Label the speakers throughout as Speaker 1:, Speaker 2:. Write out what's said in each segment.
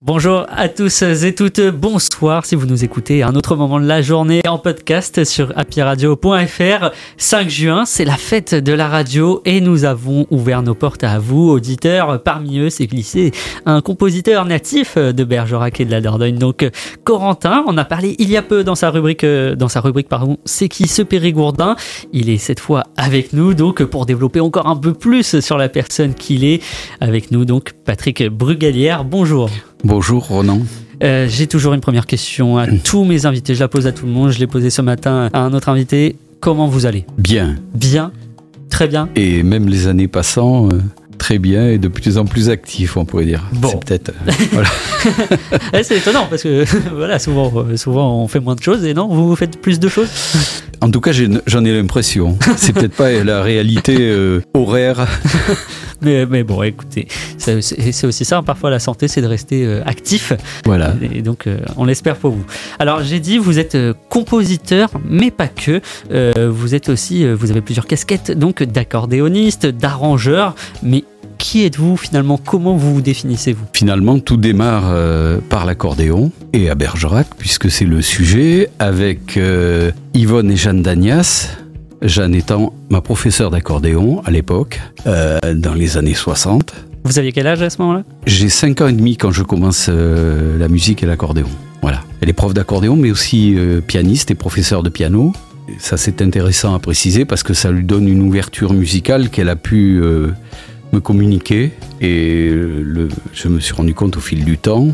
Speaker 1: Bonjour à tous et toutes, bonsoir si vous nous écoutez à un autre moment de la journée en podcast sur happyradio.fr. 5 juin, c'est la fête de la radio et nous avons ouvert nos portes à vous, auditeurs. Parmi eux, s'est glissé un compositeur natif de Bergerac et de la Dordogne, donc Corentin. On a parlé il y a peu dans sa rubrique, C'est qui ce Périgourdin? Il est cette fois avec nous, donc pour développer encore un peu plus sur la personne qu'il est. Avec nous, donc Patrick Brugalière. Bonjour.
Speaker 2: Bonjour Ronan.
Speaker 1: J'ai toujours une première question à tous mes invités. Je la pose à tout le monde. Je l'ai posée ce matin à un autre invité. Comment vous allez ?
Speaker 2: Bien.
Speaker 1: Bien ? Très bien.
Speaker 2: Et même les années passant, très bien et de plus en plus actif, on pourrait dire.
Speaker 1: Bon.
Speaker 2: C'est peut-être... voilà.
Speaker 1: C'est étonnant parce que voilà, souvent on fait moins de choses et non, vous faites plus de choses.
Speaker 2: En tout cas, j'en ai l'impression. C'est peut-être pas la réalité horaire.
Speaker 1: Mais bon, écoutez, c'est aussi ça. Parfois, la santé, c'est de rester actif.
Speaker 2: Voilà.
Speaker 1: Et donc, on l'espère pour vous. Alors, j'ai dit, vous êtes compositeur, mais pas que. Vous êtes aussi, vous avez plusieurs casquettes, donc d'accordéoniste, d'arrangeur. Mais qui êtes-vous finalement ? Comment vous vous définissez-vous ?
Speaker 2: Finalement, tout démarre par l'accordéon et à Bergerac, puisque c'est le sujet, avec Yvonne et Jeanne Dagnas. Jeanne étant ma professeure d'accordéon à l'époque, dans les années 60.
Speaker 1: Vous aviez quel âge à ce moment-là ?
Speaker 2: J'ai 5 ans et demi quand je commence la musique et l'accordéon. Voilà. Elle est prof d'accordéon, mais aussi pianiste et professeur de piano. Et ça, c'est intéressant à préciser parce que ça lui donne une ouverture musicale qu'elle a pu me communiquer. Et je me suis rendu compte au fil du temps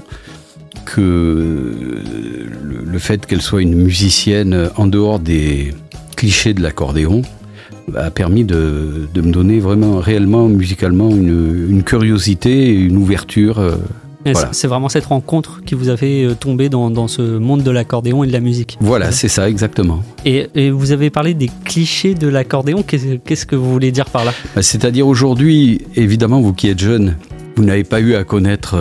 Speaker 2: que le fait qu'elle soit une musicienne en dehors des clichés de l'accordéon a permis de me donner vraiment, réellement, musicalement, une curiosité et une ouverture. Voilà.
Speaker 1: C'est vraiment cette rencontre qui vous a fait tomber dans ce monde de l'accordéon et de la musique.
Speaker 2: Voilà, c'est ça, exactement.
Speaker 1: Et vous avez parlé des clichés de l'accordéon. Qu'est-ce que vous voulez dire par là ?
Speaker 2: C'est-à-dire aujourd'hui, évidemment, vous qui êtes jeune, vous n'avez pas eu à connaître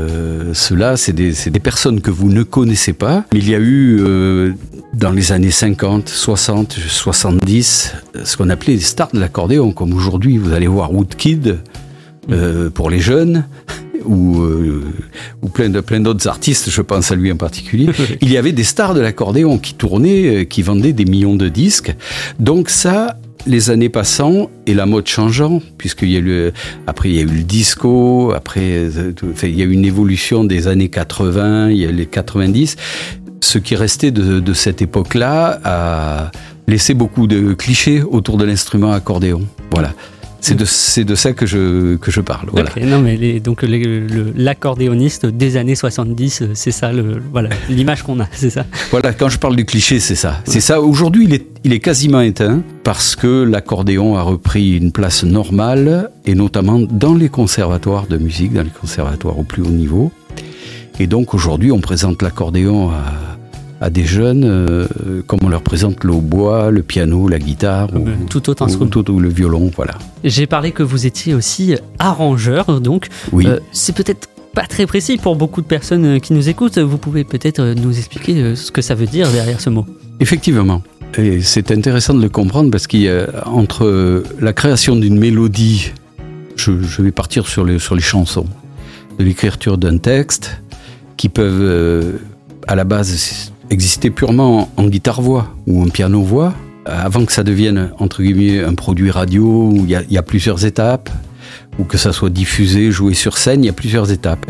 Speaker 2: cela, c'est des personnes que vous ne connaissez pas. Il y a eu, dans les années 50, 60, 70, ce qu'on appelait les stars de l'accordéon. Comme aujourd'hui, vous allez voir Woodkid pour les jeunes, ou plein d'autres artistes, je pense à lui en particulier. Il y avait des stars de l'accordéon qui tournaient, qui vendaient des millions de disques. Donc ça... Les années passant et la mode changeant, puisqu'il y a eu après il y a eu le disco, après il y a eu une évolution des années 80, il y a les 90. Ce qui restait de cette époque-là a laissé beaucoup de clichés autour de l'instrument accordéon. Voilà. C'est de ça que je parle. Voilà.
Speaker 1: Okay, non, mais donc l'accordéoniste des années 70, c'est ça l'image qu'on a, c'est ça.
Speaker 2: Voilà, quand je parle du cliché, c'est ça. C'est ça. Aujourd'hui, il est quasiment éteint parce que l'accordéon a repris une place normale et notamment dans les conservatoires de musique, dans les conservatoires au plus haut niveau. Et donc aujourd'hui, on présente l'accordéon à des jeunes, comme on leur présente le hautbois, le piano, la guitare,
Speaker 1: tout autre instrument,
Speaker 2: ou le violon, voilà.
Speaker 1: J'ai parlé que vous étiez aussi arrangeur, donc
Speaker 2: oui.
Speaker 1: C'est peut-être pas très précis pour beaucoup de personnes qui nous écoutent. Vous pouvez peut-être nous expliquer ce que ça veut dire derrière ce mot.
Speaker 2: Effectivement, et c'est intéressant de le comprendre parce qu'il y a entre la création d'une mélodie, je vais partir sur les chansons, de l'écriture d'un texte, qui peuvent à la base exister purement en guitare-voix ou en piano-voix, avant que ça devienne, entre guillemets, un produit radio où il y a plusieurs étapes, ou que ça soit diffusé, joué sur scène, il y a plusieurs étapes.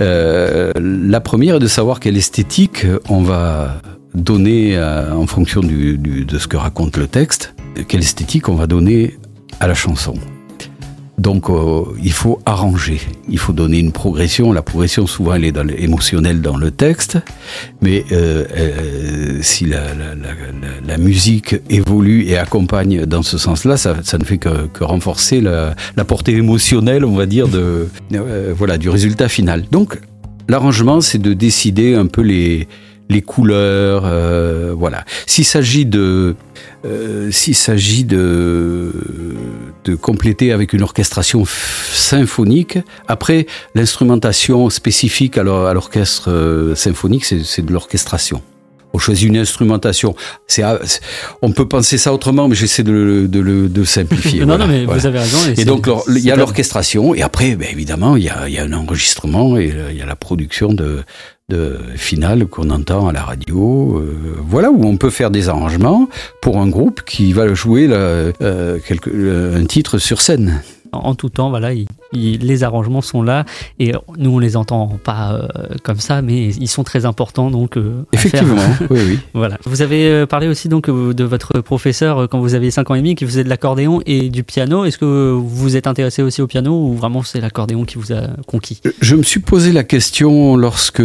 Speaker 2: La première est de savoir quelle esthétique on va donner en fonction de ce que raconte le texte, quelle esthétique on va donner à la chanson. Donc il faut arranger, il faut donner une progression. La progression souvent elle est émotionnelle dans le texte, mais si la musique évolue et accompagne dans ce sens-là, ça ne fait que renforcer la portée émotionnelle, on va dire, du résultat final. Donc l'arrangement, c'est de décider un peu les couleurs, voilà. S'il s'agit de compléter avec une orchestration symphonique, après l'instrumentation spécifique à l'orchestre symphonique, c'est de l'orchestration. On choisit une instrumentation. On peut penser ça autrement, mais j'essaie de simplifier.
Speaker 1: Non, mais voilà. Vous avez raison.
Speaker 2: Et donc, il y a l'orchestration, et après, évidemment, il y a un enregistrement, et il y a la production finale qu'on entend à la radio, voilà, où on peut faire des arrangements pour un groupe qui va jouer un titre sur scène.
Speaker 1: En tout temps, voilà, les arrangements sont là et nous on les entend pas comme ça, mais ils sont très importants donc.
Speaker 2: Effectivement, oui.
Speaker 1: Voilà. Vous avez parlé aussi donc de votre professeur quand vous aviez 5 ans et demi qui faisait de l'accordéon et du piano. Est-ce que vous vous êtes intéressé aussi au piano ou vraiment c'est l'accordéon qui vous a conquis ?
Speaker 2: Je me suis posé la question lorsque,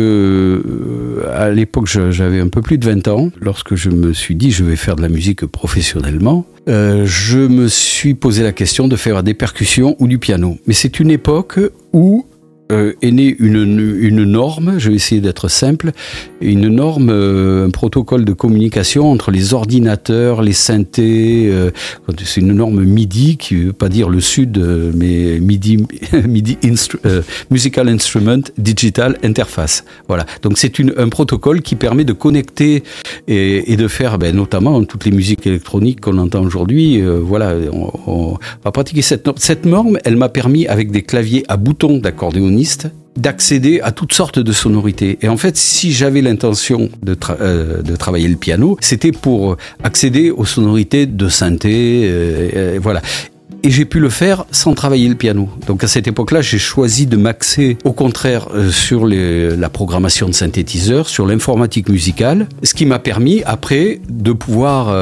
Speaker 2: à l'époque, j'avais un peu plus de 20 ans, lorsque je me suis dit je vais faire de la musique professionnellement. Je me suis posé la question de faire des percussions ou du piano. Mais c'est une époque où est née une norme, je vais essayer d'être simple, une norme, un protocole de communication entre les ordinateurs, les synthés, c'est une norme MIDI, qui ne veut pas dire le Sud, mais MIDI Musical Instrument Digital Interface. Voilà. Donc c'est un protocole qui permet de connecter et de faire, notamment toutes les musiques électroniques qu'on entend aujourd'hui. Voilà, on va pratiquer cette norme. Cette norme, elle m'a permis, avec des claviers à boutons d'accordéoniste, d'accéder à toutes sortes de sonorités. Et en fait, si j'avais l'intention de travailler le piano, c'était pour accéder aux sonorités de synthé, voilà. Et j'ai pu le faire sans travailler le piano. Donc à cette époque-là, j'ai choisi de m'axer au contraire sur la programmation de synthétiseurs, sur l'informatique musicale, ce qui m'a permis après de pouvoir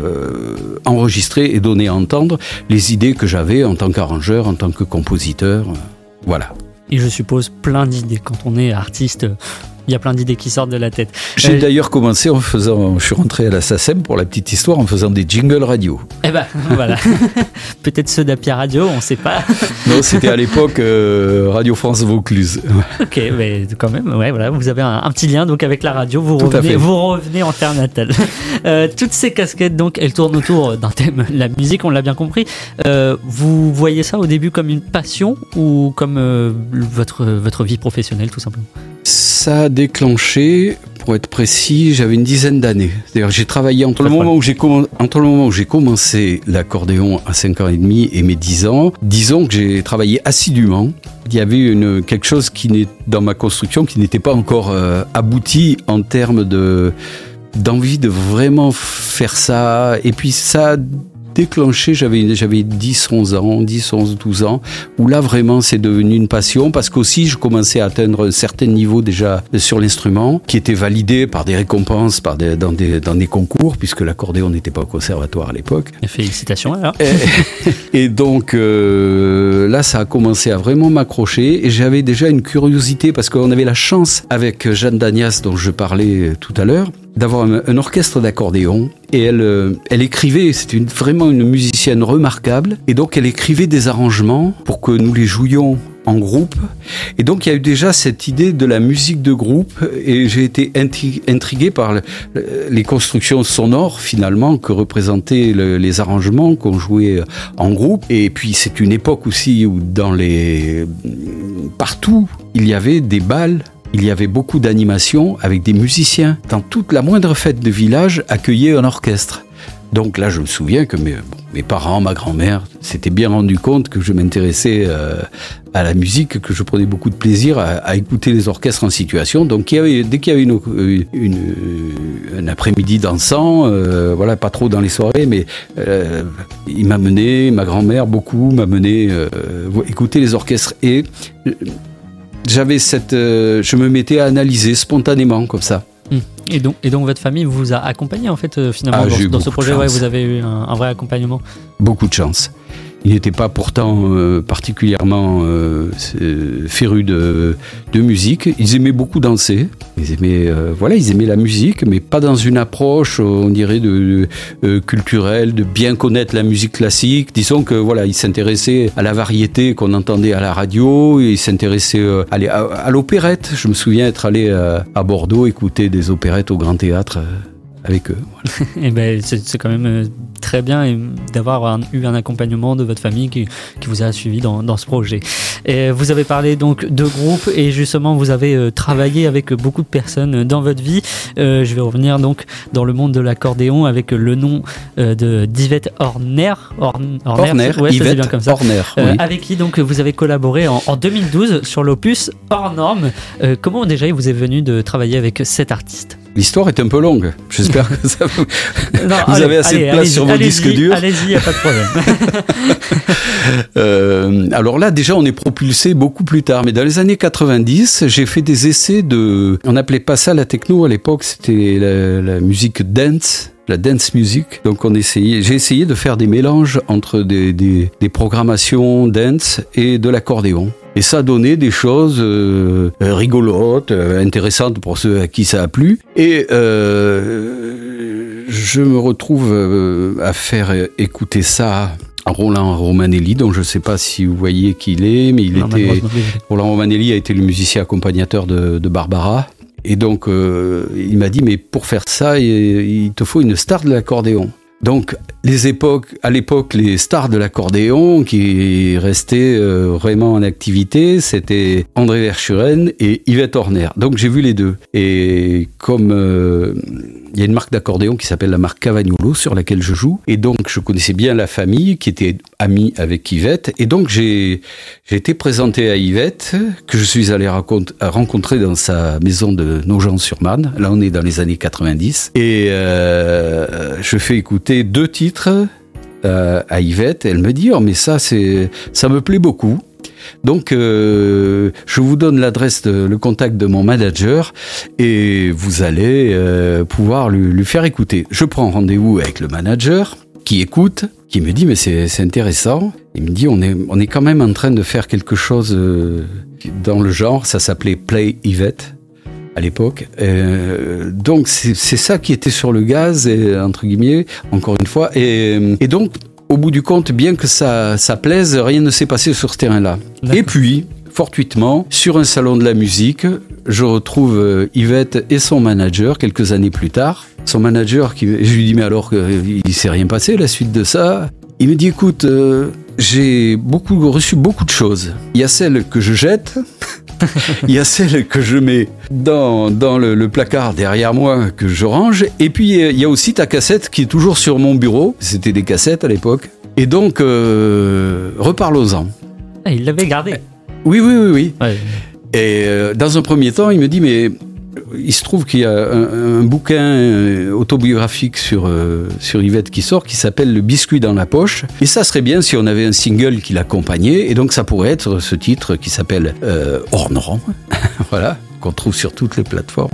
Speaker 2: enregistrer et donner à entendre les idées que j'avais en tant qu'arrangeur, en tant que compositeur. Voilà.
Speaker 1: Et je suppose plein d'idées. Quand on est artiste, il y a plein d'idées qui sortent de la tête.
Speaker 2: J'ai d'ailleurs commencé je suis rentré à la SACEM pour la petite histoire en faisant des jingles radio.
Speaker 1: Eh ben, voilà. Peut-être ceux d'Apia Radio, on ne sait pas.
Speaker 2: Non, c'était à l'époque Radio France Vaucluse.
Speaker 1: Ok, mais quand même, ouais, voilà, vous avez un petit lien donc avec la radio, vous revenez en terre natale. Toutes ces casquettes, donc, elles tournent autour d'un thème, la musique, on l'a bien compris. Vous voyez ça au début comme une passion ou comme votre vie professionnelle, tout simplement ?
Speaker 2: Ça a déclenché, pour être précis, j'avais une dizaine d'années. C'est-à-dire, j'ai travaillé entre le moment où j'ai commencé l'accordéon à 5 ans et demi et mes 10 ans. Disons que j'ai travaillé assidûment. Il y avait quelque chose dans ma construction qui n'était pas encore abouti en termes d'envie de vraiment faire ça. Et puis ça a déclenché, j'avais 10, 11 ans, 10, 11, 12 ans, où là vraiment c'est devenu une passion parce qu'aussi je commençais à atteindre un certain niveau déjà sur l'instrument qui était validé par des récompenses, dans des concours puisque l'accordéon n'était pas au conservatoire à l'époque.
Speaker 1: Félicitations alors.
Speaker 2: Et donc là ça a commencé à vraiment m'accrocher et j'avais déjà une curiosité parce qu'on avait la chance avec Jeanne Dagnas dont je parlais tout à l'heure d'avoir un orchestre d'accordéon et elle écrivait, c'était vraiment une musicienne remarquable et donc elle écrivait des arrangements pour que nous les jouions en groupe et donc il y a eu déjà cette idée de la musique de groupe et j'ai été intrigué par les constructions sonores finalement que représentaient les arrangements qu'on jouait en groupe et puis c'est une époque aussi où partout il y avait des bals. Il y avait beaucoup d'animations avec des musiciens. Dans toute la moindre fête de village, accueillait un orchestre. Donc là, je me souviens que mes parents, ma grand-mère, s'étaient bien rendu compte que je m'intéressais à la musique, que je prenais beaucoup de plaisir à écouter les orchestres en situation. Donc dès qu'il y avait un après-midi dansant, voilà, pas trop dans les soirées, mais il m'a mené, ma grand-mère beaucoup m'a mené écouter les orchestres et j'avais je me mettais à analyser spontanément comme ça.
Speaker 1: Et donc votre famille vous a accompagné en fait finalement dans ce projet, ouais, vous avez eu un vrai accompagnement.
Speaker 2: Beaucoup de chance. Ils n'étaient pas pourtant particulièrement férus de musique. Ils aimaient beaucoup danser. Ils aimaient la musique, mais pas dans une approche, on dirait, culturelle, de bien connaître la musique classique. Disons que voilà, ils s'intéressaient à la variété qu'on entendait à la radio. Ils s'intéressaient à l'opérette. Je me souviens être allé à Bordeaux écouter des opérettes au Grand Théâtre. avec eux. Voilà.
Speaker 1: Et ben, c'est quand même très bien d'avoir eu un accompagnement de votre famille qui vous a suivi dans ce projet. Et vous avez parlé donc de groupe et justement vous avez travaillé avec beaucoup de personnes dans votre vie. Je vais revenir donc dans le monde de l'accordéon avec le nom d'Yvette Horner.
Speaker 2: Horner,
Speaker 1: ouais,
Speaker 2: Yvette
Speaker 1: bien comme ça.
Speaker 2: Horner, oui.
Speaker 1: Avec qui donc vous avez collaboré en 2012 sur l'opus Hors Norme. Comment déjà il vous est venu de travailler avec cet artiste?
Speaker 2: L'histoire est un peu longue. J'espère que ça vous...
Speaker 1: Non,
Speaker 2: vous avez assez de place sur vos disques durs.
Speaker 1: Allez-y, il n'y a pas de
Speaker 2: problème. Alors là, déjà, on est propulsé beaucoup plus tard. Mais dans les années 90, j'ai fait des essais de... On n'appelait pas ça la techno à l'époque, c'était la musique dance. La dance music. Donc j'ai essayé de faire des mélanges entre des programmations dance et de l'accordéon. Et ça a donné des choses rigolotes, intéressantes pour ceux à qui ça a plu. Et je me retrouve à faire écouter ça à Roland Romanelli, dont je ne sais pas si vous voyez qui il est, mais Roland Romanelli a été le musicien accompagnateur de Barbara. Et donc, il m'a dit, mais pour faire ça, il te faut une star de l'accordéon. Donc, à l'époque, les stars de l'accordéon qui restaient vraiment en activité, c'était André Verschuren et Yvette Horner. Donc, j'ai vu les deux. Et comme il y a une marque d'accordéon qui s'appelle la marque Cavagnolo sur laquelle je joue, et donc je connaissais bien la famille qui était amie avec Yvette, et donc j'ai été présenté à Yvette, que je suis allé rencontrer dans sa maison de Nogent-sur-Marne. Là, on est dans les années 90, et je fais écouter 2 titres à Yvette. Elle me dit, oh mais ça me plaît beaucoup. Donc, je vous donne le contact de mon manager et vous allez pouvoir lui faire écouter. Je prends rendez-vous avec le manager qui écoute, qui me dit mais c'est intéressant. Il me dit on est quand même en train de faire quelque chose dans le genre. Ça s'appelait Play Yvette à l'époque. Donc c'est ça qui était sur le gaz, entre guillemets, encore une fois. Et donc au bout du compte, bien que ça plaise, rien ne s'est passé sur ce terrain-là. D'accord. Et puis, fortuitement, sur un salon de la musique, je retrouve Yvette et son manager quelques années plus tard. Son manager, je lui dis, mais alors, il ne s'est rien passé la suite de ça? Il me dit, écoute, j'ai reçu beaucoup de choses. Il y a celles que je jette, il y a celles que je mets dans le placard derrière moi, que je range, et puis il y a aussi ta cassette qui est toujours sur mon bureau. C'était des cassettes à l'époque. Et donc, reparlons-en.
Speaker 1: Ah, il l'avait gardé.
Speaker 2: Oui.
Speaker 1: Ouais.
Speaker 2: Et dans un premier temps, il me dit, mais il se trouve qu'il y a un bouquin autobiographique sur Yvette qui sort, qui s'appelle Le biscuit dans la poche. Et ça serait bien si on avait un single qui l'accompagnait. Et donc ça pourrait être ce titre qui s'appelle Hors Norme. Voilà, qu'on trouve sur toutes les plateformes.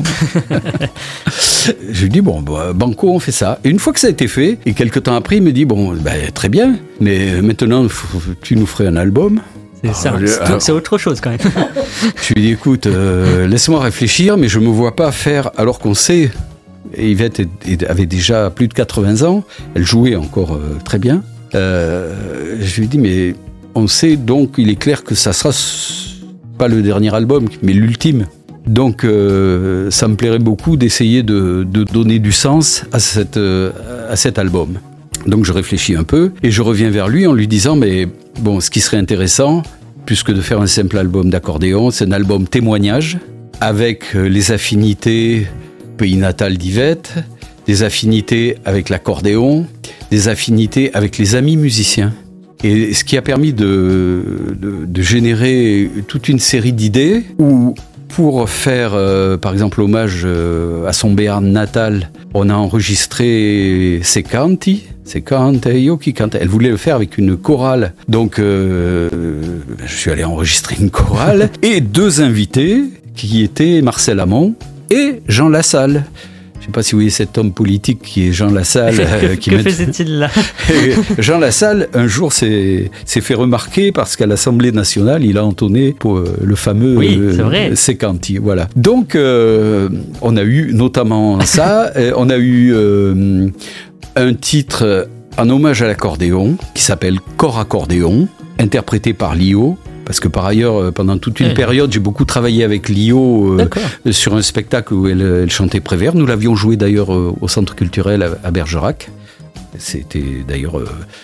Speaker 2: Je lui dis, bon, banco, on fait ça. Et une fois que ça a été fait, et quelques temps après, il me dit, bon, très bien, mais maintenant, tu nous ferais un album.
Speaker 1: C'est autre chose quand même.
Speaker 2: Je lui dis, écoute, laisse-moi réfléchir, mais je me vois pas faire, alors qu'on sait, Yvette avait déjà plus de 80 ans, elle jouait encore très bien. Je lui dis, mais on sait donc, il est clair que ça sera pas le dernier album, mais l'ultime. Donc ça me plairait beaucoup d'essayer de donner du sens à cet album. Donc je réfléchis un peu et je reviens vers lui en lui disant, mais bon, ce qui serait intéressant, plus que de faire un simple album d'accordéon, c'est un album témoignage avec les affinités pays natal d'Yvette, des affinités avec l'accordéon, des affinités avec les amis musiciens. Et ce qui a permis de générer toute une série d'idées où, pour faire, par exemple, hommage à son Béarn natal, on a enregistré ses canti. Elle voulait le faire avec une chorale. Donc, je suis allé enregistrer une chorale. Et 2 invités, qui étaient Marcel Amont et Jean Lassalle. Je ne sais pas si vous voyez cet homme politique qui est Jean Lassalle.
Speaker 1: Que faisait-il là?
Speaker 2: Jean Lassalle, un jour, s'est fait remarquer parce qu'à l'Assemblée nationale, il a entonné pour le fameux Secanti. Voilà. Donc, on a eu notamment ça. On a eu un titre en hommage à l'accordéon qui s'appelle Cor Accordéon, interprété par Lio. parce que par ailleurs, pendant toute une période, j'ai beaucoup travaillé avec Lio sur un spectacle où elle chantait Prévert. Nous l'avions joué d'ailleurs au Centre culturel à Bergerac. C'était d'ailleurs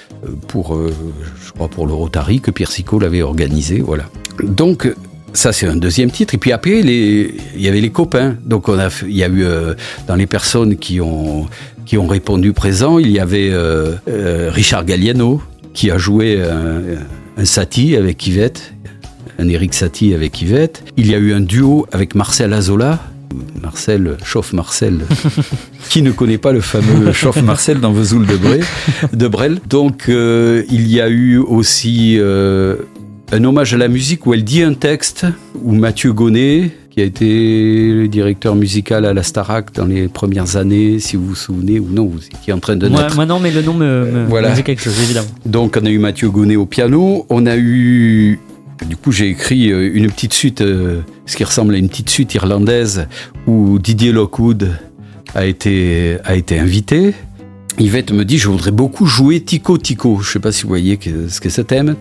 Speaker 2: je crois pour le Rotary que Pierre Sicot l'avait organisé. Voilà. Donc ça c'est un deuxième titre. Et puis après il y avait les copains. Donc il y a eu dans les personnes qui ont répondu présent, il y avait Richard Galliano qui a joué un Satie avec Yvette, un Éric Satie avec Yvette. Il y a eu un duo avec Marcel Azola. Chauffe Marcel, qui ne connaît pas le fameux Chauffe Marcel dans Vesoul de Brel. Donc il y a eu aussi un hommage à la musique où elle dit un texte, où Mathieu Gonnet, qui a été le directeur musical à la Starac dans les premières années, si vous vous souvenez, ou non, vous étiez en train de naître.
Speaker 1: Moi non, mais le nom me dit quelque chose, évidemment.
Speaker 2: Donc on a eu Mathieu Gonnet au piano, on a eu... Du coup, j'ai écrit une petite suite, ce qui ressemble à une petite suite irlandaise, où Didier Lockwood a été invité. Yvette me dit, je voudrais beaucoup jouer Tico Tico. Je ne sais pas si vous voyez ce que c'est thème.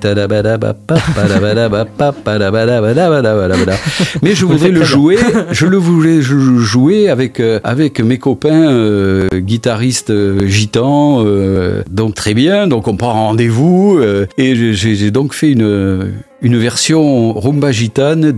Speaker 2: Mais je voudrais le jouer. Je le voulais jouer avec mes copains guitaristes gitans. Donc très bien. Donc on prend rendez-vous. Et j'ai donc fait une version rumba gitane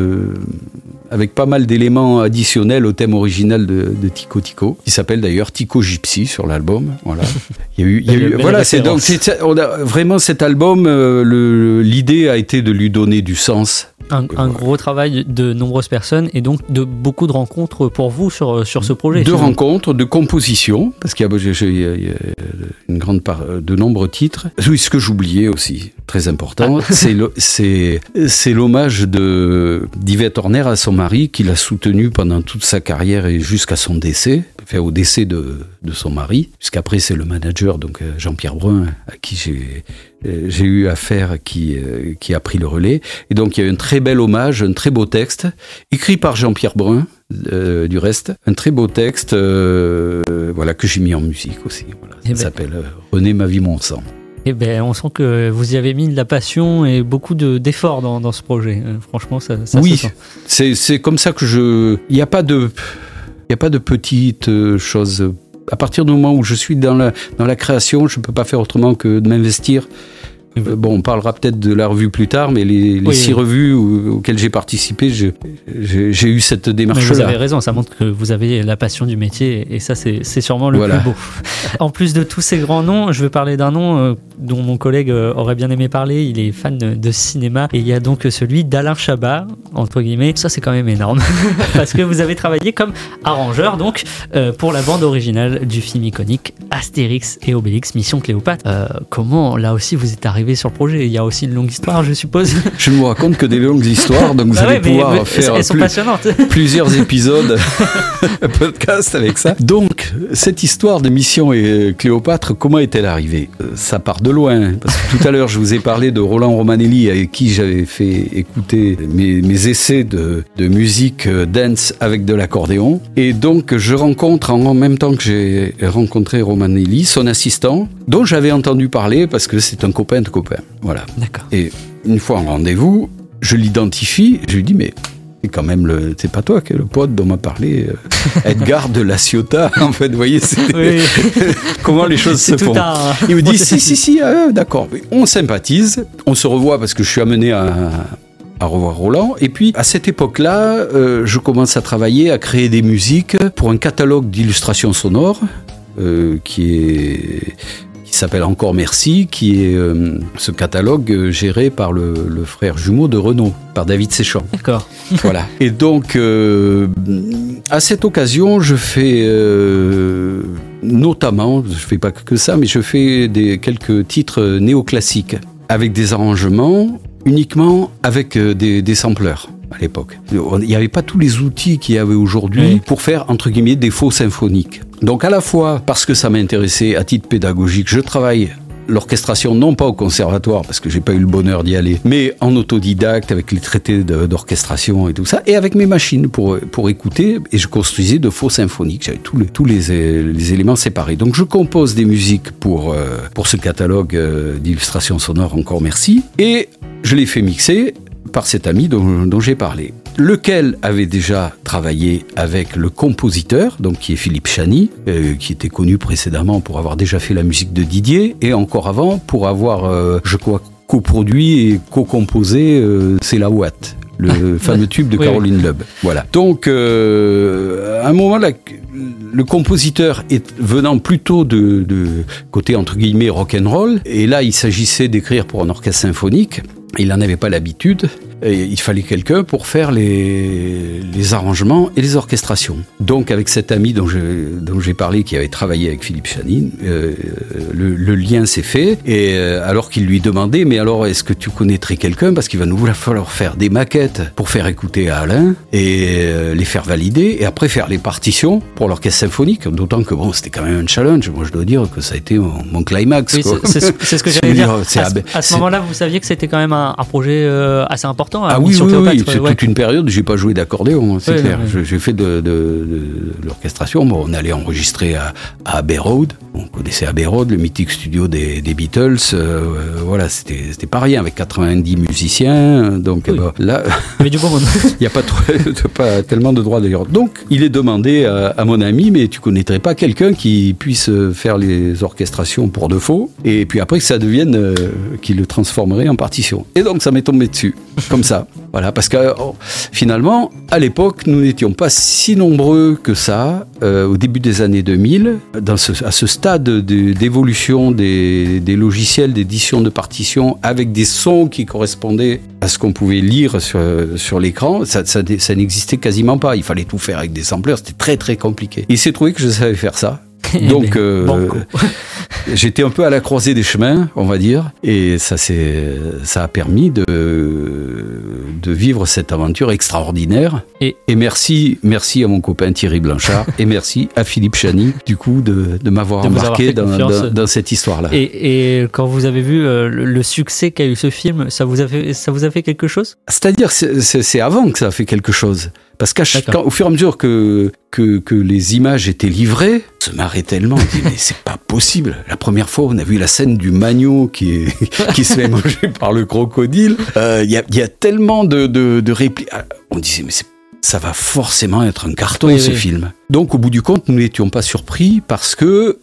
Speaker 2: avec pas mal d'éléments additionnels au thème original de Tico Tico, qui s'appelle d'ailleurs Tico Gypsy sur l'album. Voilà. Il y a eu voilà, on a vraiment cet album. L'idée a été de lui donner du sens.
Speaker 1: Un gros travail de nombreuses personnes et donc de beaucoup de rencontres pour vous sur ce projet.
Speaker 2: De rencontres, de composition, parce qu'il y a une grande part de nombreux titres. Oui, ce que j'oubliais aussi, très important, c'est l'hommage d'Yvette Horner à son mari, qui l'a soutenu pendant toute sa carrière et jusqu'à son décès, enfin au décès de son mari, puisqu'après c'est le manager, donc Jean-Pierre Brun, à qui j'ai eu affaire, qui a pris le relais. Et donc il y a un très bel hommage, un très beau texte, écrit par Jean-Pierre Brun, du reste. Un très beau texte que j'ai mis en musique aussi. Voilà. Ça s'appelle René, ma vie, mon sang.
Speaker 1: Eh ben, on sent que vous y avez mis de la passion et beaucoup d'efforts dans ce projet. Franchement, ça
Speaker 2: oui,
Speaker 1: se sent.
Speaker 2: C'est comme ça que il n'y a pas de petites choses. À partir du moment où je suis dans la création, je ne peux pas faire autrement que de m'investir. On parlera peut-être de la revue plus tard, mais les 6 revues auxquelles j'ai participé, j'ai eu cette démarche-là.
Speaker 1: Mais vous avez raison, ça montre que vous avez la passion du métier, et ça, c'est sûrement le plus beau. En plus de tous ces grands noms, je vais parler d'un nom dont mon collègue aurait bien aimé parler. Il est fan de cinéma, et il y a donc celui d'Alain Chabat, entre guillemets. Ça, c'est quand même énorme, parce que vous avez travaillé comme arrangeur, donc, pour la bande originale du film iconique Astérix et Obélix, Mission Cléopâtre. Comment, là aussi, vous êtes arrivé sur le projet? Il y a aussi une longue histoire, je suppose.
Speaker 2: Je ne vous raconte que des longues histoires, donc vous allez pouvoir faire plusieurs épisodes podcast avec ça. Donc, cette histoire de Mission et Cléopâtre, comment est-elle arrivée? Ça part de loin, parce que tout à l'heure, je vous ai parlé de Roland Romanelli, avec qui j'avais fait écouter mes essais de musique dance avec de l'accordéon. Et donc, je rencontre, en même temps que j'ai rencontré Romanelli, son assistant, dont j'avais entendu parler, parce que c'est un copain de copain. Voilà.
Speaker 1: D'accord. Et
Speaker 2: une fois en rendez-vous, je l'identifie, je lui dis, mais c'est quand même c'est pas toi qui es le pote dont m'a parlé Edgar de La Ciotat, en fait, vous voyez, comment les choses se font. Il me dit, si, d'accord, on sympathise, on se revoit parce que je suis amené à revoir Roland. Et puis, à cette époque-là, je commence à travailler, à créer des musiques pour un catalogue d'illustrations sonores qui s'appelle Encore Merci, qui est ce catalogue géré par le frère jumeau de Renaud, par David Séchant.
Speaker 1: D'accord.
Speaker 2: Voilà. Et donc, à cette occasion, je fais notamment, je fais pas que ça, mais je fais quelques titres néoclassiques avec des arrangements uniquement avec des sampleurs. À l'époque, il n'y avait pas tous les outils qu'il y avait aujourd'hui pour faire, entre guillemets, des faux symphoniques. Donc à la fois, parce que ça m'intéressait à titre pédagogique, je travaille l'orchestration, non pas au conservatoire, parce que j'ai pas eu le bonheur d'y aller, mais en autodidacte, avec les traités d'orchestration et tout ça, et avec mes machines pour écouter, et je construisais de faux symphoniques. J'avais tous les éléments séparés. Donc je compose des musiques pour ce catalogue d'illustrations sonores Encore Merci, et je l'ai fait mixer par cet ami dont j'ai parlé, lequel avait déjà travaillé avec le compositeur, donc qui est Philippe Chany, qui était connu précédemment pour avoir déjà fait la musique de Didier, et encore avant pour avoir, je crois, coproduit et co-composé C'est la Ouate, le fameux tube de Caroline Loeb. Voilà. Donc, à un moment là, le compositeur venant plutôt de côté entre guillemets rock'n'roll, et là il s'agissait d'écrire pour un orchestre symphonique. Il n'en avait pas l'habitude, et il fallait quelqu'un pour faire les arrangements et les orchestrations. Donc avec cet ami dont j'ai parlé, qui avait travaillé avec Philippe Chany, le lien s'est fait, et alors qu'il lui demandait, mais alors est-ce que tu connaîtrais quelqu'un, parce qu'il va nous falloir faire des maquettes pour faire écouter à Alain, et les faire valider, et après faire les partitions pour l'orchestre symphonique, d'autant que bon, c'était quand même un challenge. Moi je dois dire que ça a été mon climax.
Speaker 1: Oui, c'est ce que j'allais dire. À ce moment-là, vous saviez que c'était quand même un projet assez important.
Speaker 2: Ah oui, c'est toute une période. J'ai pas joué d'accordéon, c'est clair. J'ai fait de l'orchestration. Bon, on allait enregistrer à Abbey Road. On connaissait Abbey Road, le mythique studio des Beatles. Voilà, c'était pas rien avec 90 musiciens. Donc là,
Speaker 1: mais du coup,
Speaker 2: il y a pas tellement de droits d'ailleurs. Donc, il est demandé à mon ami, mais tu connaîtrais pas quelqu'un qui puisse faire les orchestrations pour de faux, et puis après que ça devienne, qui le transformerait en partition. Et donc ça m'est tombé dessus, comme ça. Voilà, parce que finalement, à l'époque, nous n'étions pas si nombreux que ça, au début des années 2000, à ce stade d'évolution des logiciels d'édition de partitions, avec des sons qui correspondaient à ce qu'on pouvait lire sur l'écran, ça n'existait quasiment pas. Il fallait tout faire avec des sampleurs, c'était très très compliqué. Et il s'est trouvé que je savais faire ça. Donc, j'étais un peu à la croisée des chemins, on va dire, et ça a permis de vivre cette aventure extraordinaire. Et merci à mon copain Thierry Blanchard, et merci à Philippe Chany, du coup, de m'avoir embarqué dans cette histoire-là.
Speaker 1: Et quand vous avez vu le succès qu'a eu ce film, ça vous a fait quelque chose ?
Speaker 2: C'est-à-dire, c'est avant que ça a fait quelque chose. Parce qu'au fur et à mesure que les images étaient livrées, on se marrait tellement, on dit mais c'est pas possible. La première fois, on a vu la scène du magno qui se fait manger par le crocodile. Il y a tellement de répliques. On disait mais ça va forcément être un carton, ce film. Donc au bout du compte, nous n'étions pas surpris parce que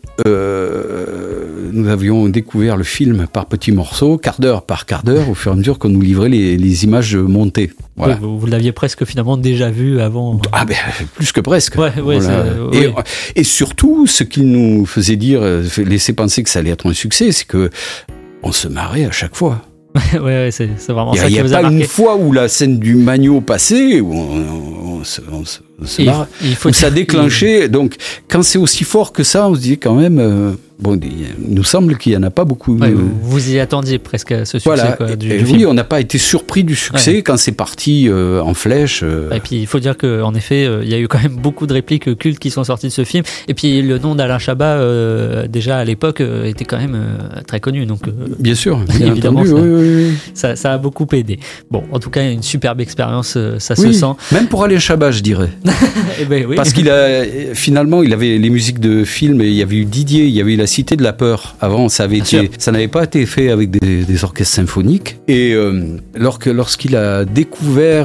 Speaker 2: nous avions découvert le film par petits morceaux, quart d'heure par quart d'heure, au fur et à mesure qu'on nous livrait les images montées. Voilà.
Speaker 1: Vous l'aviez presque finalement déjà vu avant.
Speaker 2: Ah ben plus que presque.
Speaker 1: Voilà.
Speaker 2: Et surtout, ce qui nous faisait laisser penser que ça allait être un succès, c'est que on se marrait à chaque fois.
Speaker 1: C'est vraiment ça qui vous a marqué.
Speaker 2: Il n'y a pas une fois où la scène du magno passait, où on se marre, où ça déclenchait. Donc, quand c'est aussi fort que ça, on se dit quand même... il nous semble qu'il n'y en a pas beaucoup.
Speaker 1: Vous y attendiez presque à ce succès.
Speaker 2: Voilà.
Speaker 1: Du
Speaker 2: oui,
Speaker 1: film.
Speaker 2: On n'a pas été surpris du succès quand c'est parti en flèche.
Speaker 1: Et puis il faut dire qu'en effet, il y a eu quand même beaucoup de répliques cultes qui sont sorties de ce film. Et puis le nom d'Alain Chabat, déjà à l'époque, était quand même très connu. Donc,
Speaker 2: bien sûr, bien
Speaker 1: évidemment,
Speaker 2: entendu,
Speaker 1: ça a beaucoup aidé. Bon, en tout cas, une superbe expérience, ça se sent.
Speaker 2: Même pour Alain Chabat, je dirais. Parce qu'il finalement, il avait les musiques de films, et il y avait eu Didier, il y avait eu La Cité de la Peur. Avant, ça n'avait pas été fait avec des orchestres symphoniques. Et lorsqu'il a découvert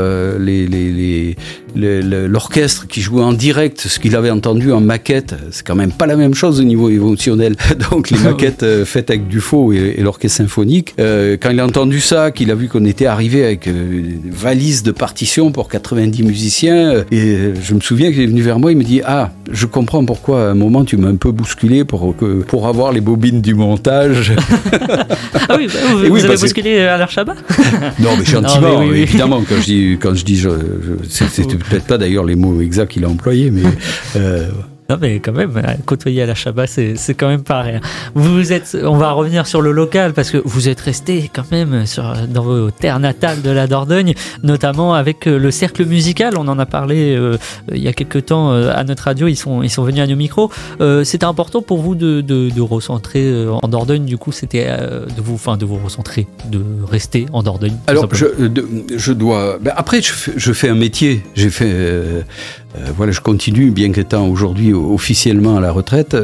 Speaker 2: l'orchestre qui jouait en direct, ce qu'il avait entendu en maquette, c'est quand même pas la même chose au niveau émotionnel. Donc les maquettes faites avec du faux et l'orchestre symphonique, quand il a entendu ça, qu'il a vu qu'on était arrivé avec une valise de partitions pour 90 musiciens, et je me souviens qu'il est venu vers moi, il me dit je comprends pourquoi à un moment tu m'as un peu bousculé pour avoir les bobines du montage.
Speaker 1: Ah oui, vous avez bousculé Alain Chabat?
Speaker 2: Non, mais gentiment, oui. Évidemment, quand je dis c'était peut-être pas d'ailleurs les mots exacts qu'il a employés, mais
Speaker 1: non mais quand même, côtoyer Alain Chabat, c'est quand même pas rien. On va revenir sur le local parce que vous êtes resté quand même dans vos terres natales de la Dordogne, notamment avec le cercle musical. On en a parlé il y a quelques temps à notre radio. Ils sont venus à nos micros. C'était important pour vous de recentrer en Dordogne. Du coup, c'était de vous recentrer, de rester en Dordogne.
Speaker 2: Alors, je dois. Après, je fais un métier. J'ai fait. Je continue, bien qu'étant aujourd'hui officiellement à la retraite,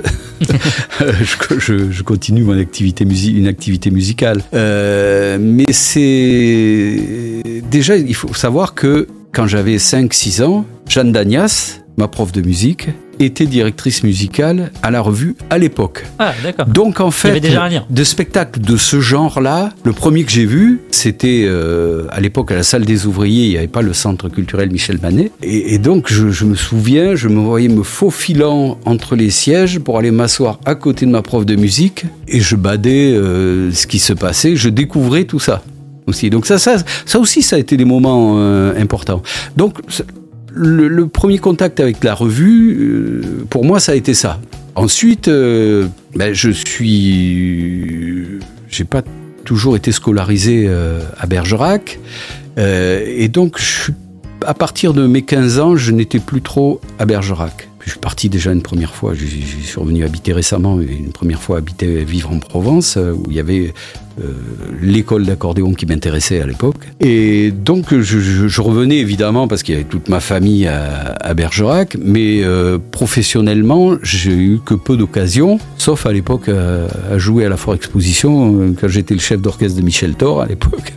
Speaker 2: je continue une activité musicale. Mais déjà, il faut savoir que quand j'avais 5-6 ans, Jeanne Dagnas, ma prof de musique, était directrice musicale à la revue à l'époque.
Speaker 1: Ah, d'accord.
Speaker 2: Donc en fait,
Speaker 1: déjà un lien.
Speaker 2: de spectacles de ce genre-là, le premier que j'ai vu, c'était à l'époque à la salle des ouvriers, il n'y avait pas le centre culturel Michel Manet. Et donc je me souviens, je me voyais me faufilant entre les sièges pour aller m'asseoir à côté de ma prof de musique et je badais ce qui se passait, je découvrais tout ça aussi. Donc ça aussi, ça a été des moments importants. Donc le premier contact avec la revue, pour moi, ça a été ça. Ensuite, j'ai pas toujours été scolarisé à Bergerac, et donc à partir de mes 15 ans, je n'étais plus trop à Bergerac. Je suis parti déjà une première fois, je suis revenu habiter récemment, une première fois vivre en Provence, où il y avait l'école d'accordéon qui m'intéressait à l'époque. Et donc je revenais évidemment parce qu'il y avait toute ma famille à Bergerac, mais professionnellement, j'ai eu que peu d'occasions, sauf à l'époque à jouer à la Foire Exposition, quand j'étais le chef d'orchestre de Michel Thor à l'époque.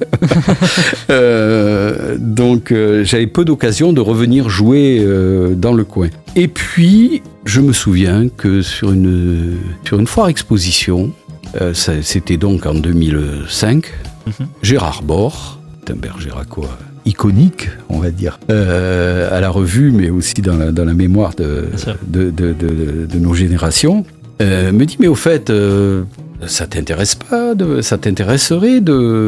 Speaker 2: Donc j'avais peu d'occasions de revenir jouer dans le coin. Et puis, je me souviens que sur une Foire Exposition, c'était donc en 2005, Gérard Bord, un bergeracois iconique, on va dire, à la revue, mais aussi dans la mémoire de nos générations, me dit, mais au fait, ça t'intéresserait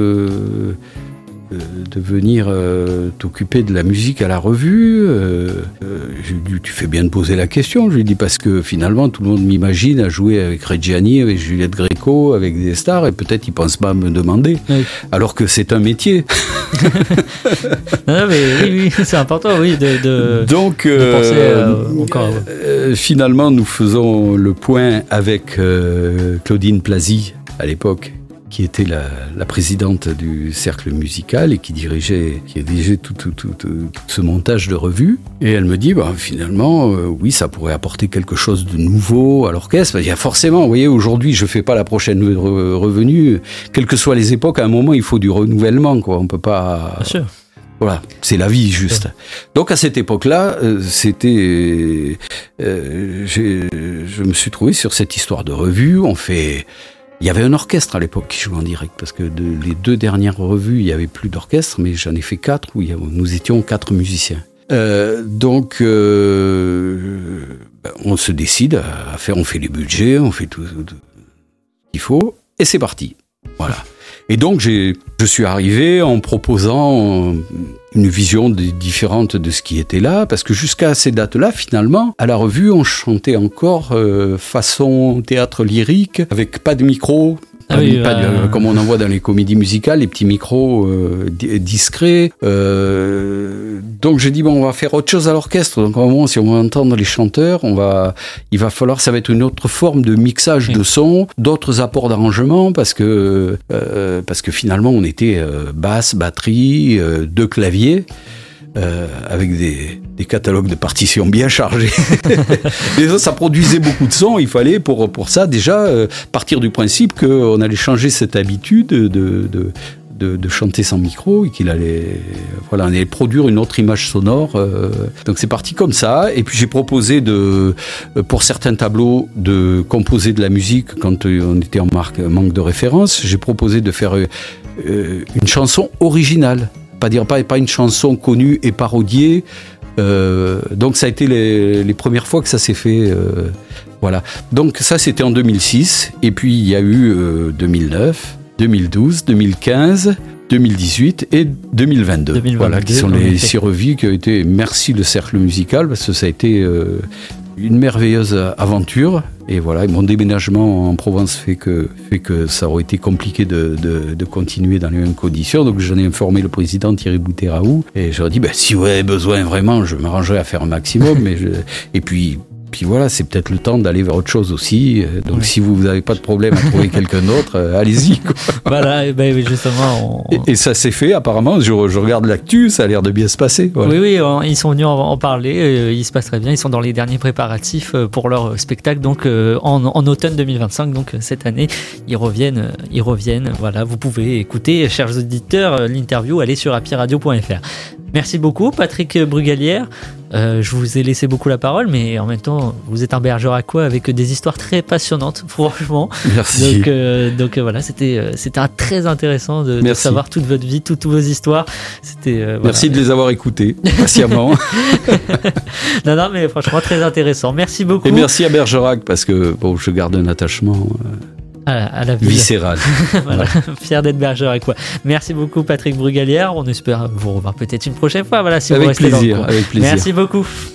Speaker 2: de venir t'occuper de la musique à la revue. J'ai dit, tu fais bien de poser la question. Je lui ai dit, parce que finalement, tout le monde m'imagine à jouer avec Reggiani, avec Juliette Gréco, avec des stars, et peut-être ils ne pensent pas à me demander. Oui. Alors que c'est un métier.
Speaker 1: Non, mais oui, c'est important, oui,
Speaker 2: Donc,
Speaker 1: de penser encore.
Speaker 2: Finalement, nous faisons le point avec Claudine Plazy, à l'époque, qui était la présidente du cercle musical et qui dirigeait tout ce montage de revue. Et elle me dit, finalement, oui, ça pourrait apporter quelque chose de nouveau à l'orchestre. Il y a forcément, vous voyez, aujourd'hui, je fais pas la prochaine revenue. Quelles que soient les époques, à un moment, il faut du renouvellement, quoi. On peut pas...
Speaker 1: Bien sûr.
Speaker 2: Voilà, c'est la vie, juste. Donc, à cette époque-là, je me suis trouvé sur cette histoire de revue. Il y avait un orchestre à l'époque qui jouait en direct, parce que les 2 dernières revues, il n'y avait plus d'orchestre, mais j'en ai fait 4 où nous étions 4 musiciens. Donc, on se décide à faire, on fait les budgets, on fait tout ce qu'il faut, et c'est parti. Voilà. Et donc, je suis arrivé en proposant une vision différente de ce qui était là, parce que jusqu'à ces dates-là, finalement, à la revue, on chantait encore façon théâtre lyrique, avec pas de micro, comme on en voit dans les comédies musicales, les petits micros discrets. Donc j'ai dit, on va faire autre chose à l'orchestre. Donc à un moment, si on veut entendre les chanteurs, il va falloir, ça va être une autre forme de mixage de son, d'autres apports d'arrangement, parce que finalement, on était basse, batterie, 2 claviers. Avec des catalogues de partitions bien chargés. Et ça produisait beaucoup de sons. Il fallait pour ça déjà partir du principe qu'on allait changer cette habitude de chanter sans micro et on allait produire une autre image sonore. Donc c'est parti comme ça. Et puis j'ai proposé pour certains tableaux de composer de la musique quand on était en manque de référence. J'ai proposé de faire une chanson originale. Pas une chanson connue et parodiée. Donc ça a été les premières fois que ça s'est fait. Voilà. Donc ça, c'était en 2006. Et puis il y a eu 2009, 2012, 2015, 2018 et 2022. Voilà, qui sont les 6 revues qui ont été... Merci le cercle musical, parce que ça a été une merveilleuse aventure. Et voilà, mon déménagement en Provence fait que ça aurait été compliqué de continuer dans les mêmes conditions. Donc j'en ai informé le président Thierry Bouteraou et j'aurais dit, si vous avez besoin vraiment, je m'arrangerai à faire un maximum. Et puis puis voilà, c'est peut-être le temps d'aller vers autre chose aussi. Donc si vous n'avez pas de problème à trouver quelqu'un d'autre, allez-y, quoi.
Speaker 1: Voilà, et ben justement.
Speaker 2: Et ça s'est fait, apparemment. Je regarde l'actu, ça a l'air de bien se passer. Voilà.
Speaker 1: Oui, ils sont venus en parler. Il se passe très bien. Ils sont dans les derniers préparatifs pour leur spectacle, donc en automne 2025. Donc cette année, ils reviennent. Voilà, vous pouvez écouter, chers auditeurs, l'interview. Allez sur happyradio.fr. Merci beaucoup, Patrick Brugalière. Je vous ai laissé beaucoup la parole, mais en même temps, vous êtes un bergeracois avec des histoires très passionnantes, franchement.
Speaker 2: Merci.
Speaker 1: Donc voilà, c'était très intéressant de savoir toute votre vie, toutes vos histoires.
Speaker 2: Merci de les avoir écoutées patiemment.
Speaker 1: Non, mais franchement, très intéressant. Merci beaucoup.
Speaker 2: Et merci à Bergerac, parce que je garde un attachement
Speaker 1: à la ville.
Speaker 2: Viscéral.
Speaker 1: Voilà. Fier d'être bergeracois. Merci beaucoup, Patrick Brugalière. On espère vous revoir peut-être une prochaine fois. Voilà, si vous restez dans le coin.
Speaker 2: Avec plaisir.
Speaker 1: Merci beaucoup.